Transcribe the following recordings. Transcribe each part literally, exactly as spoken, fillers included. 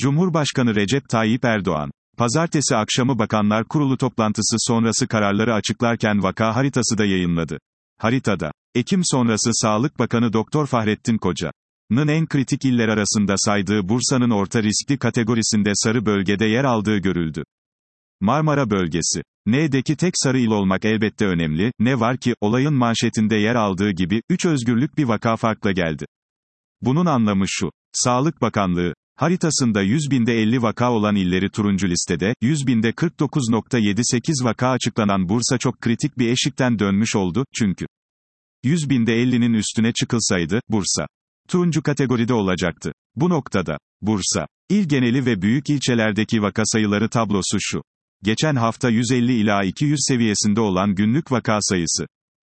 Cumhurbaşkanı Recep Tayyip Erdoğan, pazartesi akşamı Bakanlar Kurulu toplantısı sonrası kararları açıklarken vaka haritası da yayınladı. Haritada, Ekim sonrası Sağlık Bakanı Doktor Fahrettin Koca'nın en kritik iller arasında saydığı Bursa'nın orta riskli kategorisinde sarı bölgede yer aldığı görüldü. Marmara bölgesi. N'deki tek sarı il olmak elbette önemli, ne var ki, olayın manşetinde yer aldığı gibi, üç özgürlük bir vaka farkla geldi. Bunun anlamı şu: Sağlık Bakanlığı haritasında yüz binde elli vaka olan illeri turuncu listede, yüz binde kırk dokuz virgül yetmiş sekiz vaka açıklanan Bursa çok kritik bir eşikten dönmüş oldu, çünkü yüz binde ellinin üstüne çıkılsaydı, Bursa turuncu kategoride olacaktı. Bu noktada, Bursa il geneli ve büyük ilçelerdeki vaka sayıları tablosu şu: Geçen hafta yüz elli ila iki yüz seviyesinde olan günlük vaka sayısı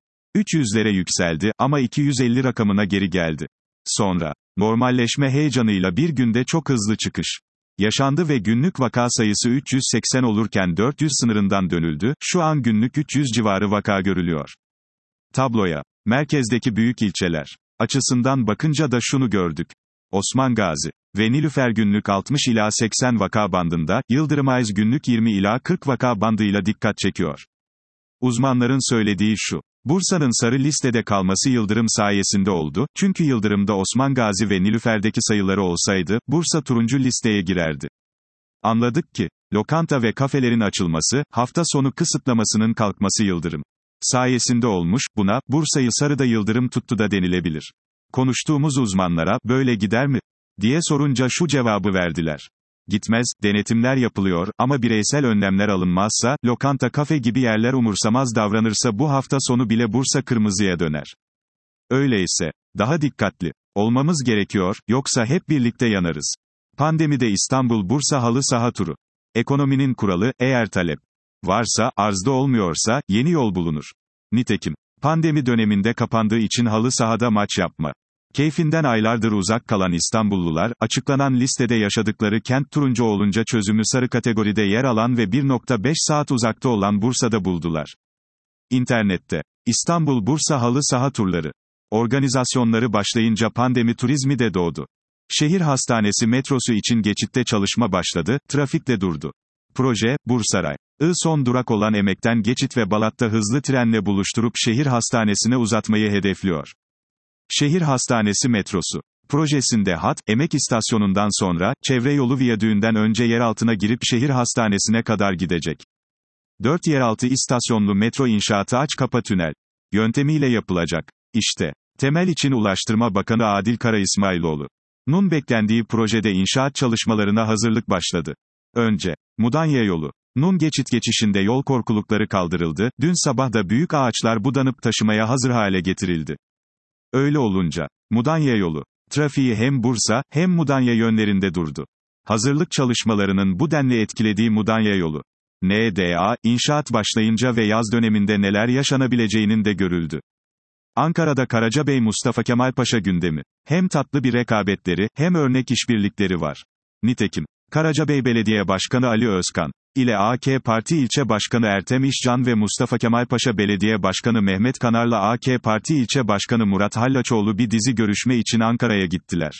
üç yüzlere yükseldi, ama iki yüz elli rakamına geri geldi. Sonra, normalleşme heyecanıyla bir günde çok hızlı çıkış yaşandı ve günlük vaka sayısı üç yüz seksen olurken dört yüz sınırından dönüldü, şu an günlük üç yüz civarı vaka görülüyor. Tabloya, merkezdeki büyük ilçeler açısından bakınca da şunu gördük: Osman Gazi ve Nilüfer günlük altmış ila seksen vaka bandında, Yıldırımayız günlük yirmi ila kırk vaka bandıyla dikkat çekiyor. Uzmanların söylediği şu: Bursa'nın sarı listede kalması Yıldırım sayesinde oldu, çünkü Yıldırım'da Osman Gazi ve Nilüfer'deki sayıları olsaydı, Bursa turuncu listeye girerdi. Anladık ki, lokanta ve kafelerin açılması, hafta sonu kısıtlamasının kalkması Yıldırım sayesinde olmuş, buna, Bursa'yı sarıda Yıldırım tuttu da denilebilir. Konuştuğumuz uzmanlara, böyle gider mi diye sorunca şu cevabı verdiler: Gitmez, denetimler yapılıyor, ama bireysel önlemler alınmazsa, lokanta kafe gibi yerler umursamaz davranırsa bu hafta sonu bile Bursa kırmızıya döner. Öyleyse, daha dikkatli olmamız gerekiyor, yoksa hep birlikte yanarız. Pandemide İstanbul-Bursa halı saha turu. Ekonominin kuralı, eğer talep varsa, arzda olmuyorsa, yeni yol bulunur. Nitekim, pandemi döneminde kapandığı için halı sahada maç yapma keyfinden aylardır uzak kalan İstanbullular, açıklanan listede yaşadıkları kent turuncu olunca çözümü sarı kategoride yer alan ve bir nokta beş saat uzakta olan Bursa'da buldular. İnternette, İstanbul-Bursa halı saha turları organizasyonları başlayınca pandemi turizmi de doğdu. Şehir hastanesi metrosu için geçitte çalışma başladı, trafikle durdu. Proje, Bursaray I son durak olan Emek'ten geçit ve Balat'ta hızlı trenle buluşturup şehir hastanesine uzatmayı hedefliyor. Şehir Hastanesi metrosu projesinde hat, Emek istasyonundan sonra, çevre yolu viyadüğünden önce yer altına girip şehir hastanesine kadar gidecek. dört yeraltı istasyonlu metro inşaatı aç kapa tünel yöntemiyle yapılacak. İşte, temel için Ulaştırma Bakanı Adil Karaismailoğlu'nun beklendiği projede inşaat çalışmalarına hazırlık başladı. Önce, Mudanya yolu'nun geçit geçişinde yol korkulukları kaldırıldı, dün sabah da büyük ağaçlar budanıp taşımaya hazır hale getirildi. Öyle olunca, Mudanya yolu trafiği hem Bursa, hem Mudanya yönlerinde durdu. Hazırlık çalışmalarının bu denli etkilediği Mudanya yolu N D A, inşaat başlayınca ve yaz döneminde neler yaşanabileceğinin de görüldü. Ankara'da Karacabey Mustafa Kemal Paşa gündemi. Hem tatlı bir rekabetleri, hem örnek işbirlikleri var. Nitekim, Karacabey Belediye Başkanı Ali Özkan ile A K Parti İlçe Başkanı Ertem İşcan ve Mustafa Kemal Paşa Belediye Başkanı Mehmet Kanar'la A K Parti İlçe Başkanı Murat Hallaçoğlu bir dizi görüşme için Ankara'ya gittiler.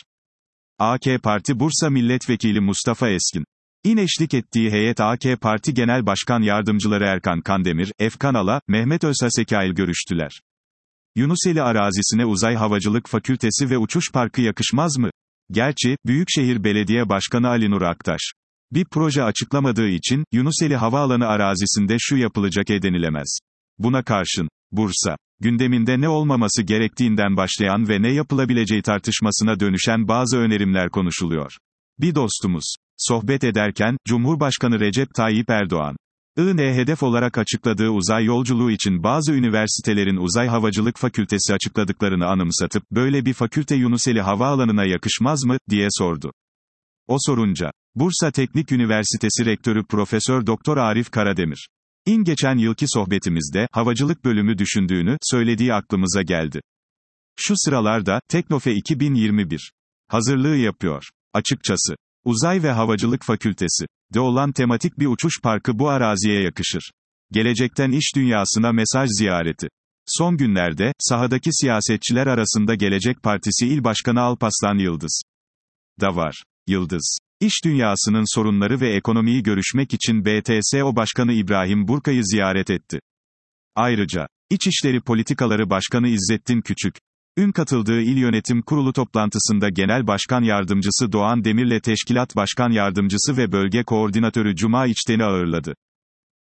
A K Parti Bursa Milletvekili Mustafa Eskin İn eşlik ettiği heyet A K Parti Genel Başkan Yardımcıları Erkan Kandemir, Efkan Ala, Mehmet Özhasekail görüştüler. Yunuseli arazisine Uzay Havacılık Fakültesi ve Uçuş Parkı yakışmaz mı? Gerçi, Büyükşehir Belediye Başkanı Ali Nur Aktaş bir proje açıklamadığı için, Yunuseli Havaalanı arazisinde şu yapılacak e denilemez. Buna karşın, Bursa gündeminde ne olmaması gerektiğinden başlayan ve ne yapılabileceği tartışmasına dönüşen bazı önerimler konuşuluyor. Bir dostumuz sohbet ederken, Cumhurbaşkanı Recep Tayyip Erdoğan İ N hedef olarak açıkladığı uzay yolculuğu için bazı üniversitelerin Uzay Havacılık Fakültesi açıkladıklarını anımsatıp, böyle bir fakülte Yunuseli Havaalanı'na yakışmaz mı, diye sordu. O sorunca, Bursa Teknik Üniversitesi Rektörü Profesör Doktor Arif Karademir İn geçen yılki sohbetimizde, havacılık bölümü düşündüğünü söylediği aklımıza geldi. Şu sıralarda, Teknofe iki bin yirmi bir hazırlığı yapıyor. Açıkçası, Uzay ve Havacılık Fakültesi de olan tematik bir uçuş parkı bu araziye yakışır. Gelecekten iş dünyasına mesaj ziyareti. Son günlerde, sahadaki siyasetçiler arasında Gelecek Partisi İl Başkanı Alparslan Yıldız da var. Yıldız, İş dünyasının sorunları ve ekonomiyi görüşmek için B T S O Başkanı İbrahim Burka'yı ziyaret etti. Ayrıca, İçişleri Politikaları Başkanı İzzettin Küçük, Ün katıldığı İl Yönetim Kurulu toplantısında Genel Başkan Yardımcısı Doğan Demir'le Teşkilat Başkan Yardımcısı ve Bölge Koordinatörü Cuma İçten'i ağırladı.